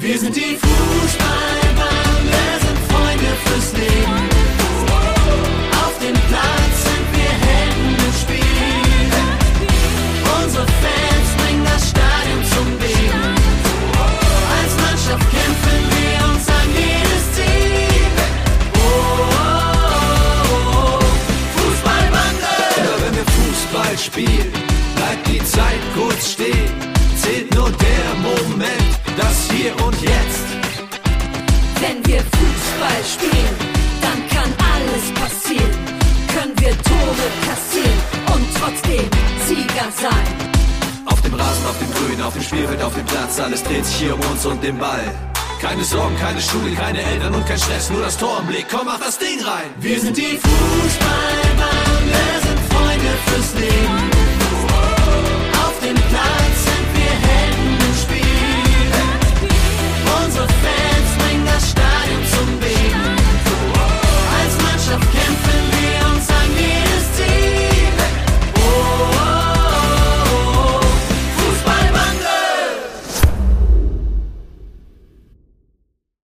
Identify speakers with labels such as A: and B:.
A: Wir sind die Fußballbande, sind Freunde fürs Leben. Auf dem Platz sind wir Helden im Spiel. Unsere Fans bringen das Stadion zum Beben. Als Mannschaft kämpfen wir uns an jedes Ziel. Fußballbande! Immer wenn wir Fußball spielen, bleibt die Zeit kurz stehen. Zählt nur der Moment, das Hier und Jetzt.
B: Wenn wir Fußball spielen, dann kann alles passieren. Können wir Tore kassieren und trotzdem Sieger sein.
A: Auf dem Rasen, auf dem Grün, auf dem Spielfeld, auf dem Platz, alles dreht sich hier um uns und den Ball. Keine Sorgen, keine Schule, keine Eltern und kein Stress, nur das Tor im Blick, komm, mach das Ding rein. Wir sind die Fußballbande, sind Freunde fürs Leben. Auf dem Platz